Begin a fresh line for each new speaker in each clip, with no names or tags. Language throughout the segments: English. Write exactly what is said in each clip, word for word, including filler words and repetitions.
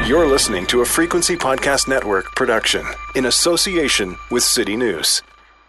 You're listening to a Frequency Podcast Network production in association with City News.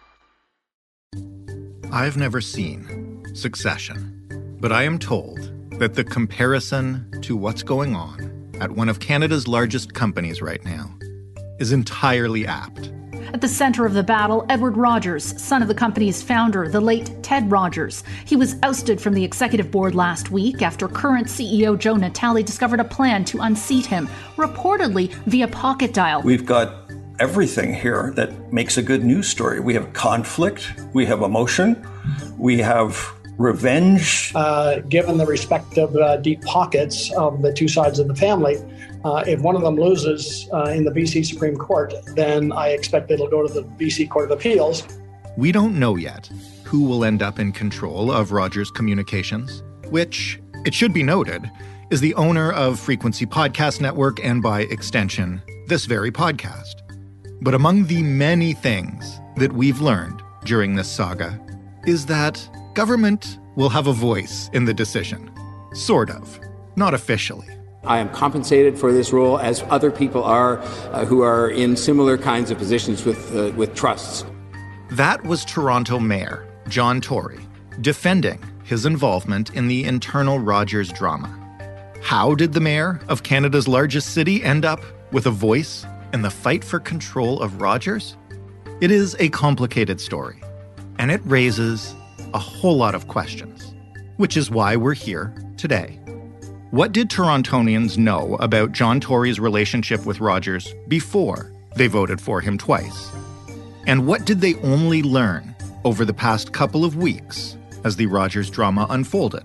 I've never seen Succession, but I am told that the comparison to what's going on at one of Canada's largest companies right now is entirely apt.
At the center of the battle, Edward Rogers, son of the company's founder, the late Ted Rogers. He was ousted from the executive board last week after current C E O Joe Natale discovered a plan to unseat him, reportedly via pocket dial.
We've got everything here that makes a good news story. We have conflict, we have emotion, we have revenge.
Uh, given the respective uh, deep pockets of the two sides of the family, Uh, if one of them loses uh, in the B C Supreme Court, then I expect it'll go to the B C Court of Appeals.
We don't know yet who will end up in control of Rogers Communications, which, it should be noted, is the owner of Frequency Podcast Network and, by extension, this very podcast. But among the many things that we've learned during this saga is that government will have a voice in the decision. Sort of. Not officially.
I am compensated for this role, as other people are uh, who are in similar kinds of positions with uh, with trusts.
That was Toronto Mayor John Tory defending his involvement in the internal Rogers drama. How did the mayor of Canada's largest city end up with a voice in the fight for control of Rogers? It is a complicated story, and it raises a whole lot of questions, which is why we're here today. What did Torontonians know about John Tory's relationship with Rogers before they voted for him twice? And what did they only learn over the past couple of weeks as the Rogers drama unfolded?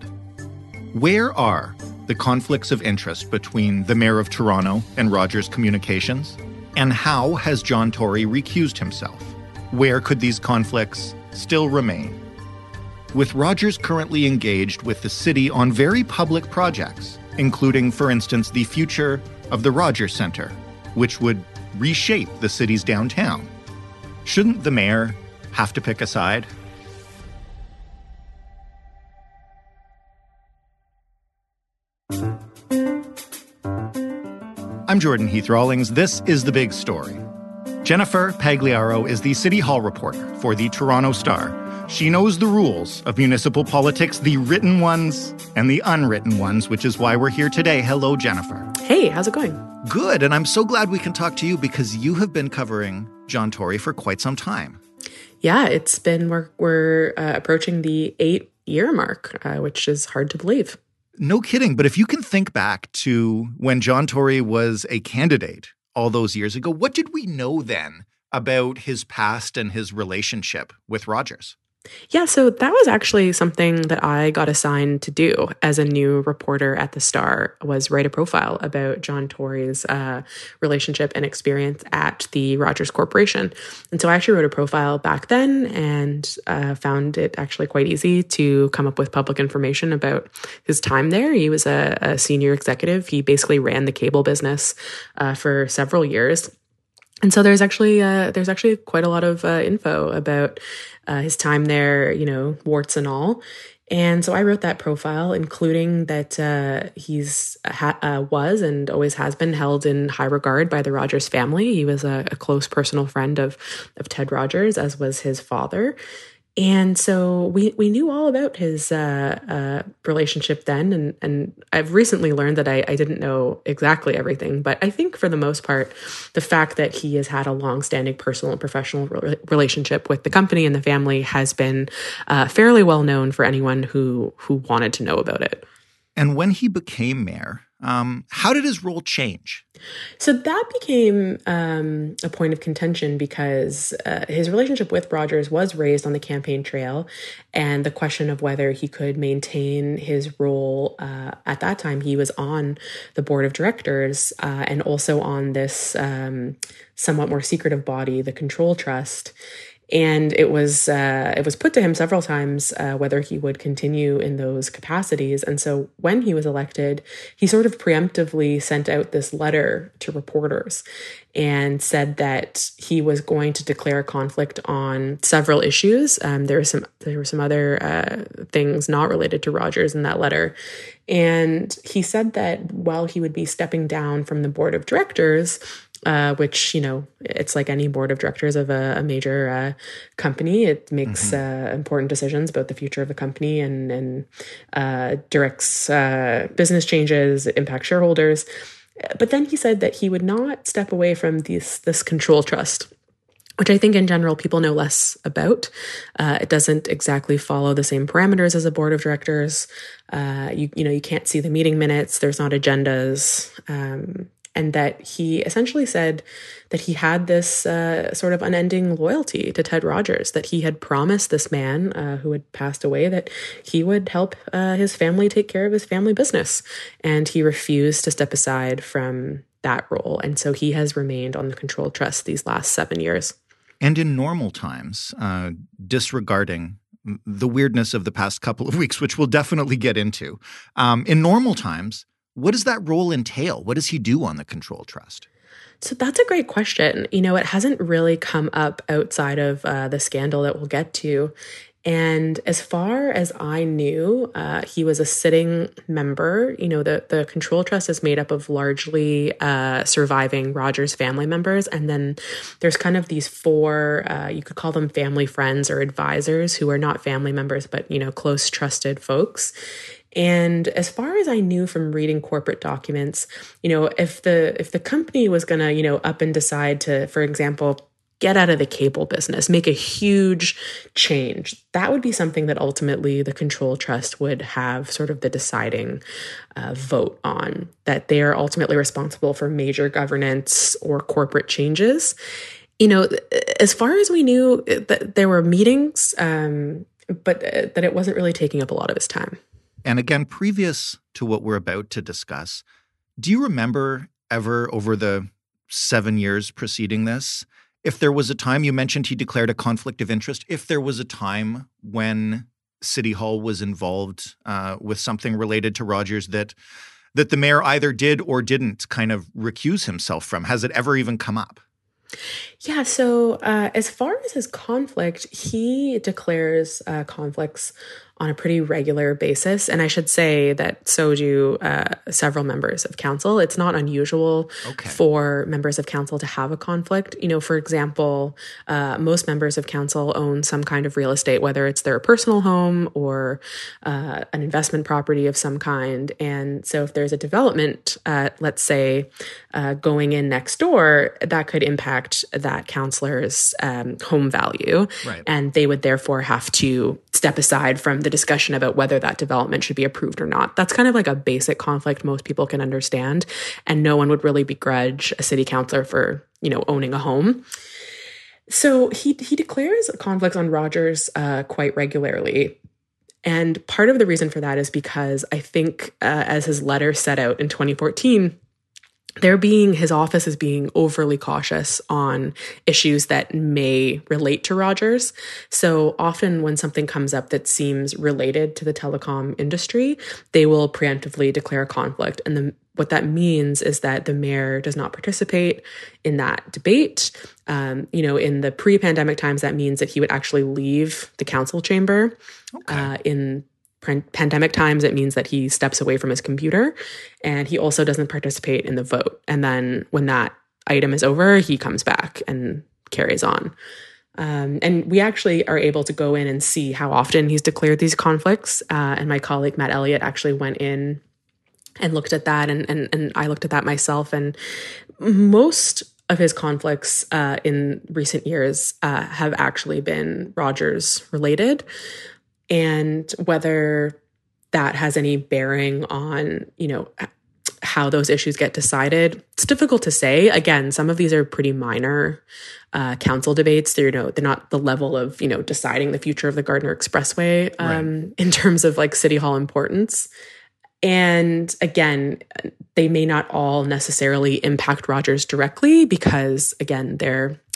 Where are the conflicts of interest between the Mayor of Toronto and Rogers Communications? And how has John Tory recused himself? Where could these conflicts still remain? With Rogers currently engaged with the city on very public projects, including, for instance, the future of the Rogers Centre, which would reshape the city's downtown, shouldn't the mayor have to pick a side? I'm Jordan Heath Rawlings. This is The Big Story. Jennifer Pagliaro is the City Hall reporter for the Toronto Star. She knows the rules of municipal politics, the written ones and the unwritten ones, which is why we're here today. Hello, Jennifer.
Hey, how's it going?
Good, and I'm so glad we can talk to you because you have been covering John Tory for quite some time.
Yeah, it's been, we're, we're uh, approaching the eight-year mark, uh, which is hard to believe.
No kidding, but if you can think back to when John Tory was a candidate all those years ago, what did we know then about his past and his relationship with Rogers?
Yeah, so that was actually something that I got assigned to do as a new reporter at the Star, was write a profile about John Tory's uh, relationship and experience at the Rogers Corporation. And so I actually wrote a profile back then and uh, found it actually quite easy to come up with public information about his time there. He was a, a senior executive. He basically ran the cable business uh, for several years. And so there's actually uh, there's actually quite a lot of uh, info about uh, his time there, you know, warts and all. And so I wrote that profile, including that uh, he's ha- uh, was and always has been held in high regard by the Rogers family. He was a, a close personal friend of of Ted Rogers, as was his father. And so we, we knew all about his uh, uh, relationship then. And, and I've recently learned that I, I didn't know exactly everything. But I think for the most part, the fact that he has had a longstanding personal and professional re- relationship with the company and the family has been uh, fairly well known for anyone who, who wanted to know about it.
And when he became mayor, um, how did his role change?
So that became um, a point of contention because uh, his relationship with Rogers was raised on the campaign trail, and the question of whether he could maintain his role uh, at that time. He was on the board of directors uh, and also on this um, somewhat more secretive body, the Control Trust. And it was uh, it was put to him several times uh, whether he would continue in those capacities. And so when he was elected, he sort of preemptively sent out this letter to reporters and said that he was going to declare conflict on several issues. Um, there were some there were some other uh, things not related to Rogers in that letter. And he said that while he would be stepping down from the board of directors, Uh, which, you know, it's like any board of directors of a, a major uh, company. It makes mm-hmm. uh, important decisions about the future of the company and, and uh, directs uh, business changes, impact shareholders. But then he said that he would not step away from this, this control trust, which I think in general people know less about. Uh, it doesn't exactly follow the same parameters as a board of directors. Uh, you, you know, you can't see the meeting minutes. There's not agendas. Um, And that he essentially said that he had this uh, sort of unending loyalty to Ted Rogers, that he had promised this man uh, who had passed away that he would help uh, his family take care of his family business. And he refused to step aside from that role. And so he has remained on the control trust these last seven years.
And in normal times, uh, disregarding the weirdness of the past couple of weeks, which we'll definitely get into, um, in normal times, what does that role entail? What does he do on the control trust?
So that's a great question. You know, it hasn't really come up outside of uh, the scandal that we'll get to. And as far as I knew, uh, he was a sitting member. You know, the, the control trust is made up of largely uh, surviving Rogers family members. And then there's kind of these four, uh, you could call them family friends or advisors who are not family members, but, you know, close, trusted folks. And as far as I knew from reading corporate documents, you know, if the if the company was going to, you know, up and decide to, for example, get out of the cable business, make a huge change, that would be something that ultimately the control trust would have sort of the deciding uh, vote on, that they are ultimately responsible for major governance or corporate changes. You know, as far as we knew, that there were meetings, um, but uh, that it wasn't really taking up a lot of his time.
And again, previous to what we're about to discuss, do you remember ever over the seven years preceding this, if there was a time, you mentioned he declared a conflict of interest, if there was a time when City Hall was involved uh, with something related to Rogers that that the mayor either did or didn't kind of recuse himself from? Has it ever even come up?
Yeah, so uh, as far as his conflict, he declares uh, conflicts on a pretty regular basis. And I should say that so do uh, several members of council. It's not unusual okay. for members of council to have a conflict. You know, for example, uh, most members of council own some kind of real estate, whether it's their personal home or uh, an investment property of some kind. And so if there's a development, uh, let's say, uh, going in next door, that could impact that councillor's um, home value.
Right.
And they would therefore have to step aside from the discussion about whether that development should be approved or not. That's kind of like a basic conflict most people can understand. And no one would really begrudge a city councillor for, you know, owning a home. So he he declares conflicts on Rogers uh, quite regularly. And part of the reason for that is because I think, uh, as his letter set out in twenty fourteen, There being, his office is being overly cautious on issues that may relate to Rogers. So often when something comes up that seems related to the telecom industry, they will preemptively declare a conflict. And the, what that means is that the mayor does not participate in that debate. Um, you know, in the pre-pandemic times, that means that he would actually leave the council chamber. Okay. Uh, in pandemic times, it means that he steps away from his computer, and he also doesn't participate in the vote. And then when that item is over, he comes back and carries on. Um, and we actually are able to go in and see how often he's declared these conflicts. Uh, and my colleague, Matt Elliott, actually went in and looked at that. And, and, and I looked at that myself. And most of his conflicts uh, in recent years uh, have actually been Rogers related. And whether that has any bearing on, you know, how those issues get decided, it's difficult to say. Again, some of these are pretty minor uh, council debates. They're, you know, they're not the level of, you know, deciding the future of the Gardiner Expressway um, right. in terms of like City Hall importance. And again, they may not all necessarily impact Rogers directly because, again, they're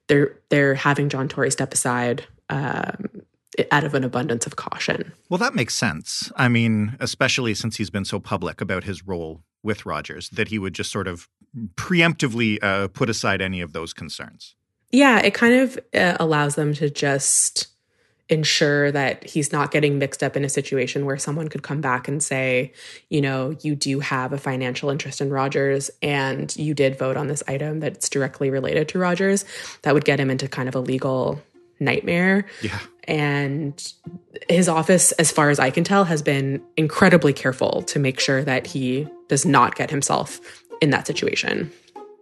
they're they're having John Tory step aside um, out of an abundance of caution.
Well, that makes sense. I mean, especially since he's been so public about his role with Rogers, that he would just sort of preemptively uh, put aside any of those concerns.
Yeah, it kind of uh, allows them to just ensure that he's not getting mixed up in a situation where someone could come back and say, you know, you do have a financial interest in Rogers and you did vote on this item that's directly related to Rogers. That would get him into kind of a legal nightmare.
Yeah.
And his office, as far as I can tell, has been incredibly careful to make sure that he does not get himself in that situation.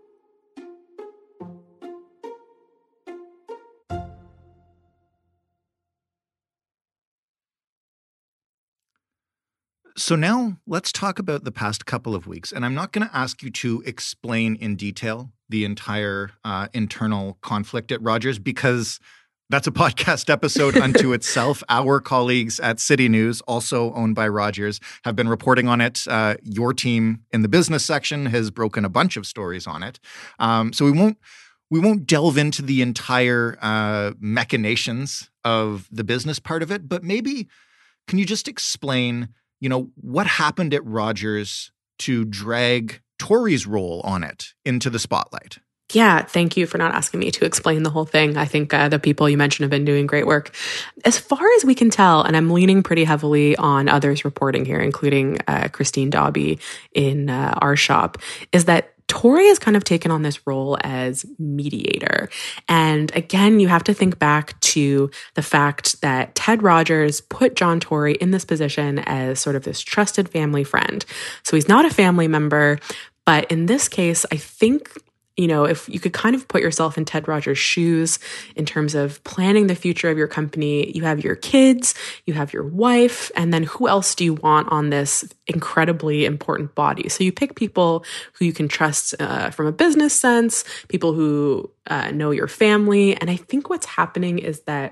So now let's talk about the past couple of weeks. And I'm not going to ask you to explain in detail the entire uh, internal conflict at Rogers, because that's a podcast episode unto itself. Our colleagues at City News, also owned by Rogers, have been reporting on it. Uh, your team in the business section has broken a bunch of stories on it. Um, so we won't we won't delve into the entire uh, machinations of the business part of it. But maybe can you just explain, you know, what happened at Rogers to drag Tory's role on it into the spotlight?
Yeah, thank you for not asking me to explain the whole thing. I think uh, the people you mentioned have been doing great work. As far as we can tell, and I'm leaning pretty heavily on others reporting here, including uh, Christine Dobby in uh, our shop, is that Tory has kind of taken on this role as mediator. And again, you have to think back to the fact that Ted Rogers put John Tory in this position as sort of this trusted family friend. So he's not a family member, but in this case, I think, you know, if you could kind of put yourself in Ted Rogers' shoes in terms of planning the future of your company, you have your kids, you have your wife, and then who else do you want on this incredibly important body? So you pick people who you can trust uh, from a business sense, people who uh, know your family. And I think what's happening is that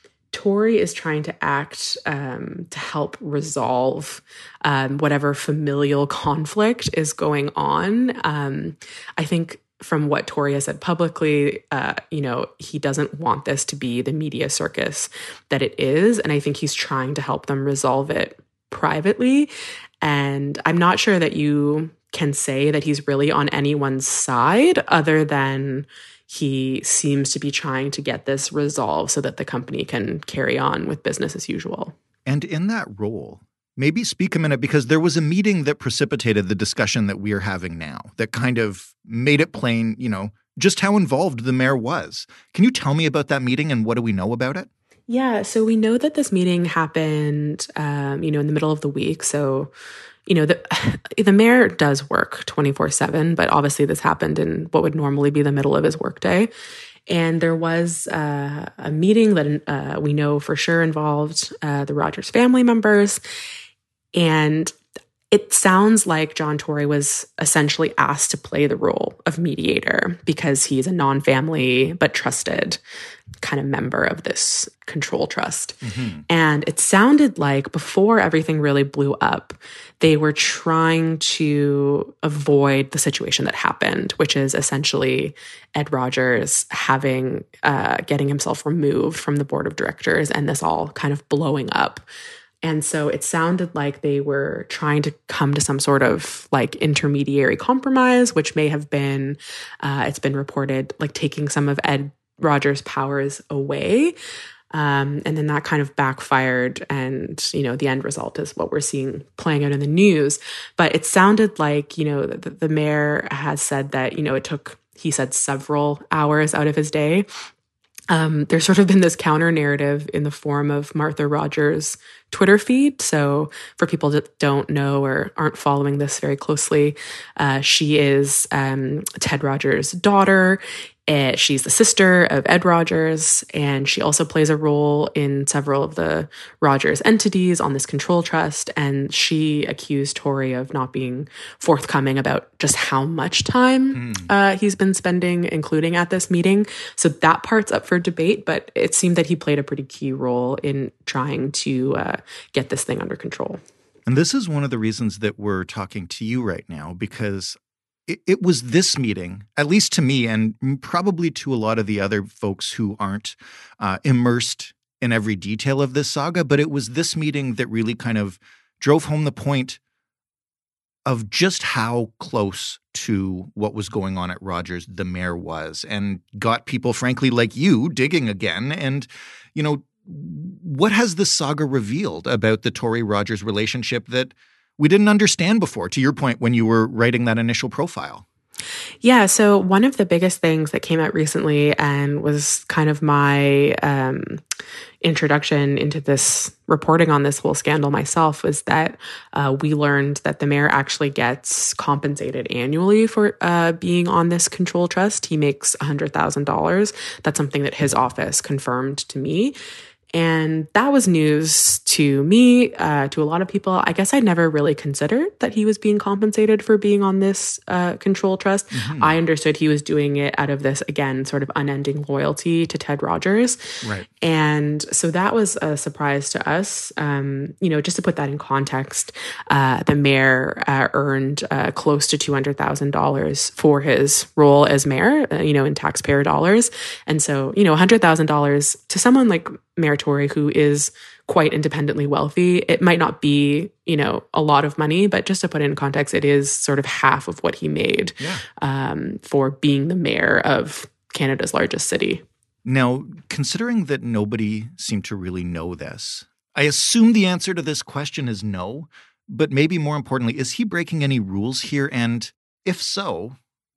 Tory is trying to act um, to help resolve um, whatever familial conflict is going on. Um, I think from what Tory has said publicly, uh, you know, he doesn't want this to be the media circus that it is. And I think he's trying to help them resolve it privately. And I'm not sure that you can say that he's really on anyone's side other than he seems to be trying to get this resolved so that the company can carry on with business as usual.
And in that role, maybe speak a minute, because there was a meeting that precipitated the discussion that we are having now that kind of made it plain, you know, just how involved the mayor was. Can you tell me about that meeting and what do we know about it?
Yeah, so we know that this meeting happened, um, you know, in the middle of the week. So, you know, the the mayor does work twenty-four seven, but obviously this happened in what would normally be the middle of his workday. And there was uh, a meeting that uh, we know for sure involved uh, the Rogers family members. And it sounds like John Tory was essentially asked to play the role of mediator because he's a non-family but trusted kind of member of this control trust. Mm-hmm. And it sounded like before everything really blew up, they were trying to avoid the situation that happened, which is essentially Ed Rogers having, uh, getting himself removed from the board of directors and this all kind of blowing up. And so it sounded like they were trying to come to some sort of like intermediary compromise, which may have been, uh, it's been reported, like taking some of Ed Rogers' powers away. Um, and then that kind of backfired. And, you know, the end result is what we're seeing playing out in the news. But it sounded like, you know, the, the mayor has said that, you know, it took, he said, several hours out of his day. Um, there's sort of been this counter narrative in the form of Martha Rogers' Twitter feed. So for people that don't know or aren't following this very closely, uh, she is um, Ted Rogers' daughter. Uh, she's the sister of Ed Rogers, and she also plays a role in several of the Rogers entities on this control trust. And she accused Tory of not being forthcoming about just how much time mm. uh, he's been spending, including at this meeting. So that part's up for debate, but it seemed that he played a pretty key role in trying to uh, get this thing under control.
And this is one of the reasons that we're talking to you right now, because it, it was this meeting, at least to me and probably to a lot of the other folks who aren't uh, immersed in every detail of this saga, but it was this meeting that really kind of drove home the point of just how close to what was going on at Rogers the mayor was, and got people, frankly, like you digging again. And, you know, what has this saga revealed about the Tory-Rogers relationship that we didn't understand before, to your point, when you were writing that initial profile?
Yeah, so one of the biggest things that came out recently and was kind of my um, introduction into this reporting on this whole scandal myself was that uh, we learned that the mayor actually gets compensated annually for uh, being on this control trust. He makes one hundred thousand dollars. That's something that his office confirmed to me. And that was news to me, uh, to a lot of people. I guess I'd never really considered that he was being compensated for being on this uh, control trust. Mm-hmm. I understood he was doing it out of this, again, sort of unending loyalty to Ted Rogers.
Right.
And so that was a surprise to us. Um, you know, just to put that in context, uh, the mayor uh, earned uh, close to two hundred thousand dollars for his role as mayor, uh, you know, in taxpayer dollars. And so, you know, one hundred thousand dollars to someone like Mayor Tory, who is quite independently wealthy, it might not be, you know, a lot of money, but just to put it in context, it is sort of half of what he made
yeah.
um, for being the mayor of Canada's largest city.
Now, considering that nobody seemed to really know this, I assume the answer to this question is no, but maybe more importantly, is he breaking any rules here? And if so,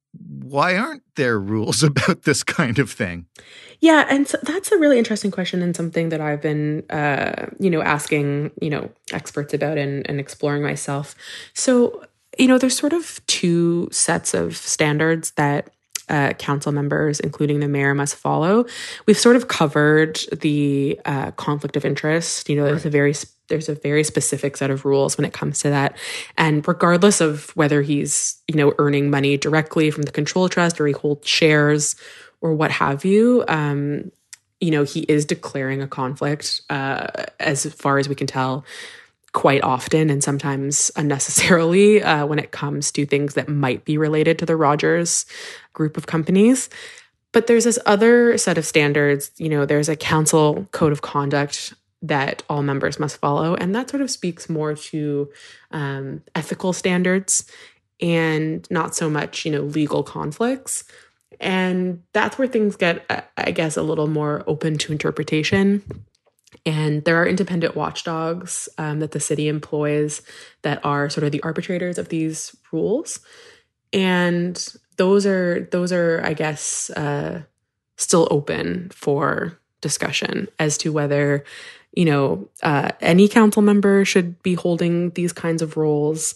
why aren't there rules about this kind of thing?
Yeah, and so that's a really interesting question and something that I've been, uh, you know, asking, you know, experts about and, and exploring myself. So, you know, there's sort of two sets of standards that uh, council members, including the mayor, must follow. We've sort of covered the uh, conflict of interest. You know, there's right. a very there's a very specific set of rules when it comes to that. And regardless of whether he's, you know, earning money directly from the control trust or he holds shares or what have you, um, you know, he is declaring a conflict, uh, as far as we can tell, quite often and sometimes unnecessarily uh, when it comes to things that might be related to the Rogers group of companies. But there's this other set of standards. You know, there's a council code of conduct that all members must follow. And that sort of speaks more to um, ethical standards and not so much, you know, legal conflicts. And that's where things get, I guess, a little more open to interpretation. And there are independent watchdogs um, that the city employs that are sort of the arbitrators of these rules. And those are, those are, I guess, uh, still open for discussion as to whether, you know, uh, any council member should be holding these kinds of roles,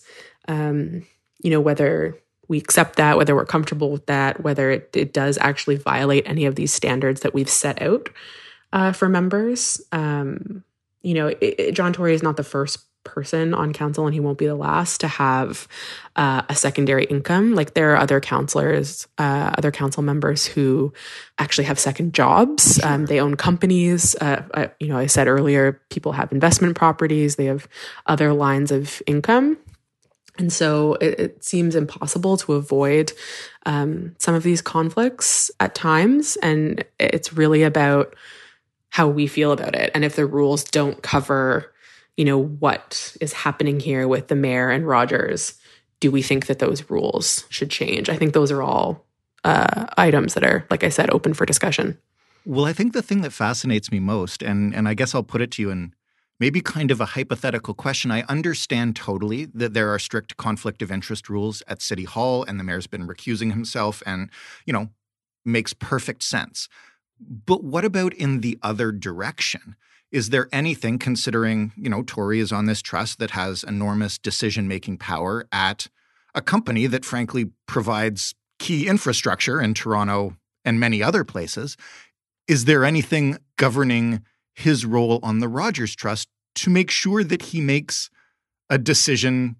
um, you know, whether we accept that, whether we're comfortable with that, whether it, it does actually violate any of these standards that we've set out uh, for members. Um, you know, it, it, John Tory is not the first person on council, and he won't be the last to have uh, a secondary income. Like there are other councillors, uh, other council members who actually have second jobs. Sure. Um, they own companies. Uh, uh, you know, I said earlier, people have investment properties. They have other lines of income. And so it, it seems impossible to avoid um, some of these conflicts at times. And it's really about how we feel about it. And if the rules don't cover, you know, what is happening here with the mayor and Rogers, do we think that those rules should change? I think those are all uh, items that are, like I said, open for discussion.
Well, I think the thing that fascinates me most, and, and I guess I'll put it to you in maybe kind of a hypothetical question. I understand totally that there are strict conflict of interest rules at City Hall, and the mayor's been recusing himself and, you know, makes perfect sense. But what about in the other direction? Is there anything, considering, you know, Tory is on this trust that has enormous decision-making power at a company that frankly provides key infrastructure in Toronto and many other places, is there anything governing his role on the Rogers Trust to make sure that he makes a decision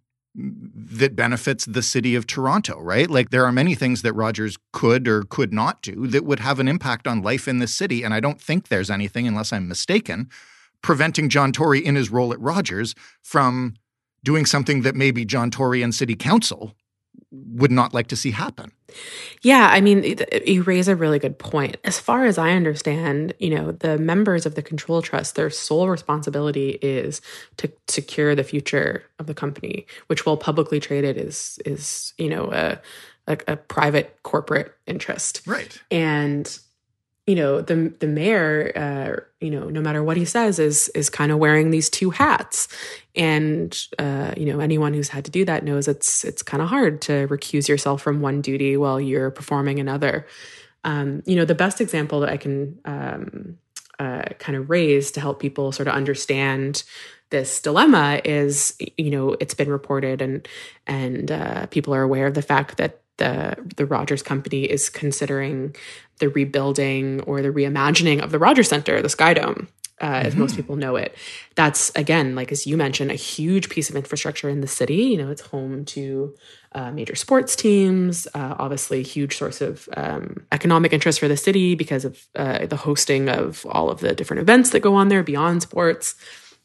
that benefits the city of Toronto, right? Like there are many things that Rogers could or could not do that would have an impact on life in the city. And I don't think there's anything, unless I'm mistaken, preventing John Tory in his role at Rogers from doing something that maybe John Tory and city council would not like to see happen.
Yeah, I mean, you raise a really good point. As far as I understand, you know, the members of the control trust, their sole responsibility is to secure the future of the company, which, while publicly traded, is is you know a a, a private corporate interest.
Right.
And you know, the the mayor, uh, you know, no matter what he says, is is kind of wearing these two hats. And uh, you know, anyone who's had to do that knows it's it's kind of hard to recuse yourself from one duty while you're performing another. Um, you know, the best example that I can um, uh, kind of raise to help people sort of understand this dilemma is, you know, it's been reported and and uh, people are aware of the fact that the the Rogers company is considering the rebuilding or the reimagining of the Rogers Centre, the Sky Dome, uh, mm-hmm. as most people know it. That's, again, like as you mentioned, a huge piece of infrastructure in the city. You know, it's home to uh, major sports teams, uh, obviously a huge source of um, economic interest for the city because of uh, the hosting of all of the different events that go on there beyond sports.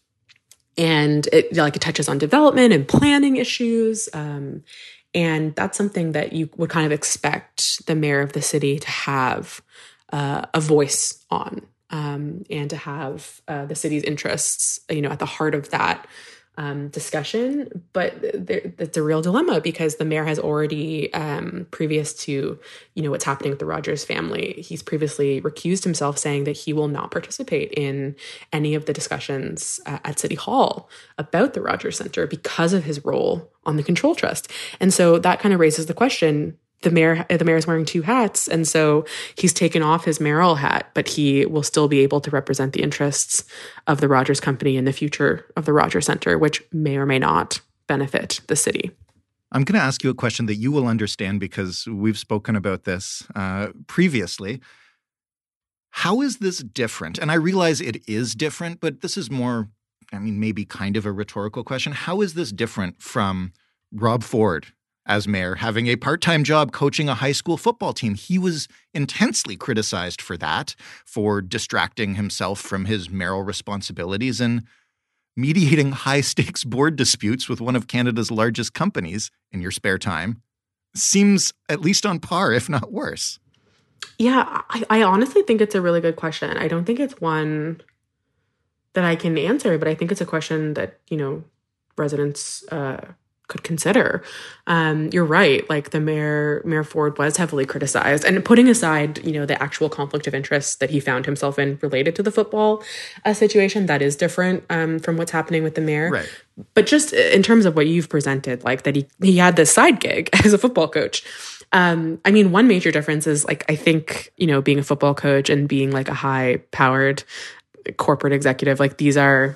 And it like it touches on development and planning issues. Um, And that's something that you would kind of expect the mayor of the city to have uh, a voice on um, and to have uh, the city's interests, you know, at the heart of that um, discussion. But there, it's a real dilemma because the mayor has already, um, previous to, you know, what's happening with the Rogers family, he's previously recused himself, saying that he will not participate in any of the discussions uh, at City Hall about the Rogers Centre because of his role on the control trust. And so that kind of raises the question, the mayor, the mayor is wearing two hats. And so he's taken off his mayoral hat, but he will still be able to represent the interests of the Rogers company and the future of the Rogers Centre, which may or may not benefit the city.
I'm going to ask you a question that you will understand because we've spoken about this uh, previously. How is this different? And I realize it is different, but this is more, I mean, maybe kind of a rhetorical question. How is this different from Rob Ford as mayor, having a part-time job coaching a high school football team? He was intensely criticized for that, for distracting himself from his mayoral responsibilities and mediating high-stakes board disputes with one of Canada's largest companies in your spare time. Seems at least on par, if not worse.
Yeah, I, I honestly think it's a really good question. I don't think it's one that I can answer, but I think it's a question that, you know, residents uh, could consider. Um, you're right. Like the mayor, Mayor Ford was heavily criticized, and putting aside, you know, the actual conflict of interest that he found himself in related to the football uh, situation, that is different um, from what's happening with the mayor.
Right.
But just in terms of what you've presented, like that he, he had this side gig as a football coach. Um, I mean, one major difference is like, I think, you know, being a football coach and being like a high powered corporate executive, like these are,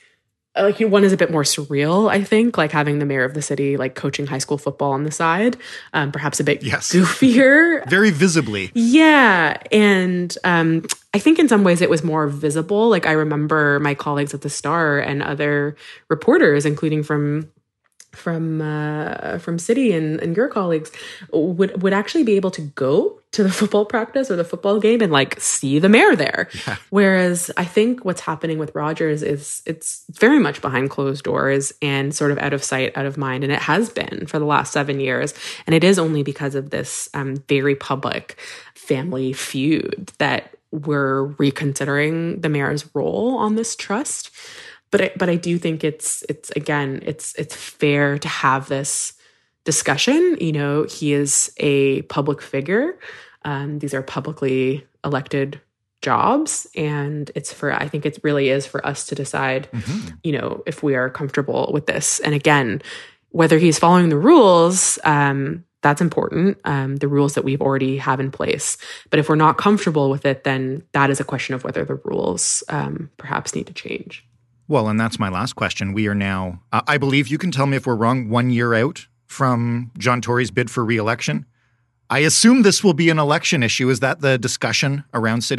like one is a bit more surreal, I think, like having the mayor of the city, like coaching high school football on the side, um, perhaps a bit
yes.
goofier.
Very visibly.
Yeah. And um, I think in some ways it was more visible. Like I remember my colleagues at the Star and other reporters, including from from uh, from City and, and your colleagues, would would actually be able to go to the football practice or the football game and like see the mayor there. Yeah. Whereas I think what's happening with Rogers is it's very much behind closed doors and sort of out of sight, out of mind. And it has been for the last seven years. And it is only because of this um, very public family feud that we're reconsidering the mayor's role on this trust. But I, but I do think it's it's again it's it's fair to have this discussion. You know, he is a public figure. Um, these are publicly elected jobs, and it's for I think it really is for us to decide. Mm-hmm. You know, if we are comfortable with this. And again, whether he's following the rules, um, that's important. Um, the rules that we've already have in place. But if we're not comfortable with it, then that is a question of whether the rules um, perhaps need to change.
Well, and that's my last question. We are now, uh, I believe you can tell me if we're wrong, one year out from John Tory's bid for re-election. I assume this will be an election issue. Is that the discussion around City Hall?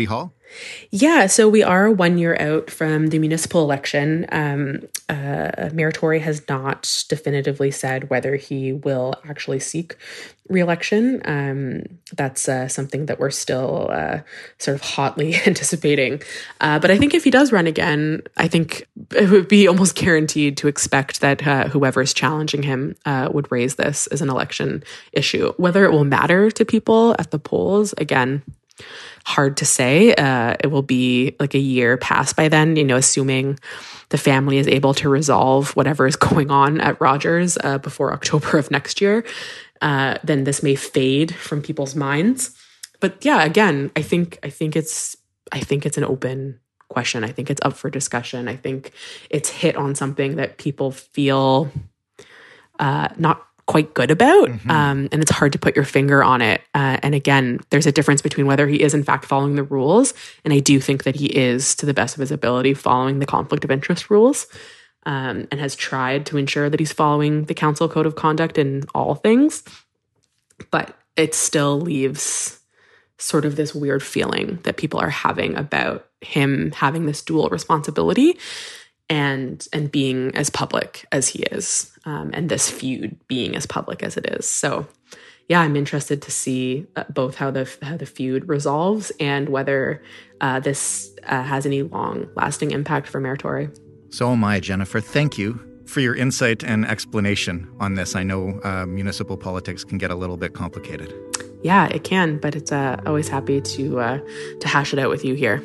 Yeah, so we are one year out from the municipal election. Um, uh, Mayor Tory has not definitively said whether he will actually seek re-election. Um, that's uh, something that we're still uh, sort of hotly anticipating. Uh, but I think if he does run again, I think it would be almost guaranteed to expect that uh, whoever is challenging him uh, would raise this as an election issue. Whether it will matter to people at the polls, again, hard to say. Uh, it will be like a year past by then, you know, assuming the family is able to resolve whatever is going on at Rogers uh, before October of next year. Uh, then this may fade from people's minds. But yeah, again, I think I think it's I think it's an open question. I think it's up for discussion. I think it's hit on something that people feel uh, not quite good about. Mm-hmm. Um, and it's hard to put your finger on it. Uh, and again, there's a difference between whether he is in fact following the rules. And I do think that he is, to the best of his ability, following the conflict of interest rules, um, and has tried to ensure that he's following the council code of conduct in all things. But it still leaves sort of this weird feeling that people are having about him having this dual responsibility and and being as public as he is, um, and this feud being as public as it is. So, yeah, I'm interested to see uh, both how the how the feud resolves and whether uh, this uh, has any long-lasting impact for Mayor Tory.
So am I, Jennifer. Thank you for your insight and explanation on this. I know uh, municipal politics can get a little bit complicated.
Yeah, it can, but it's uh, always happy to uh, to hash it out with you here.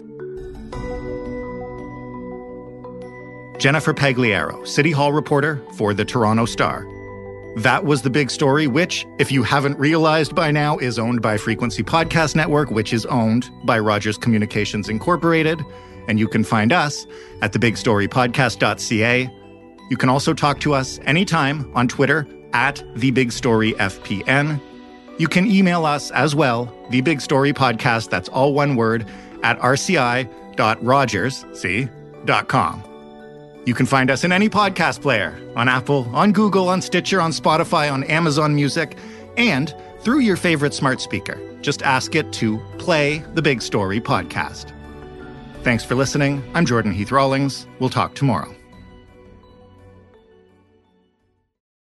Jennifer Pagliaro, City Hall reporter for the Toronto Star. That was The Big Story, which, if you haven't realized by now, is owned by Frequency Podcast Network, which is owned by Rogers Communications Incorporated. And you can find us at the big story podcast dot c a. You can also talk to us anytime on Twitter at the big story f p n. You can email us as well, The Big Story Podcast, that's all one word, at r c i dot rogers dot com. You can find us in any podcast player, on Apple, on Google, on Stitcher, on Spotify, on Amazon Music, and through your favorite smart speaker. Just ask it to play the Big Story Podcast. Thanks for listening. I'm Jordan Heath Rawlings. We'll talk tomorrow.